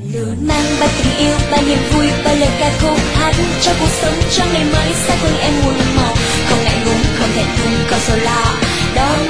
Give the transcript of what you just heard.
luôn mang bao tình yêu, bao niềm vui, bao lời ca khúc hát cho cuộc sống, cho ngày mới xa quên em muôn màu. Không ngại ngùng, không thẹn thùng, không sầu lo, đón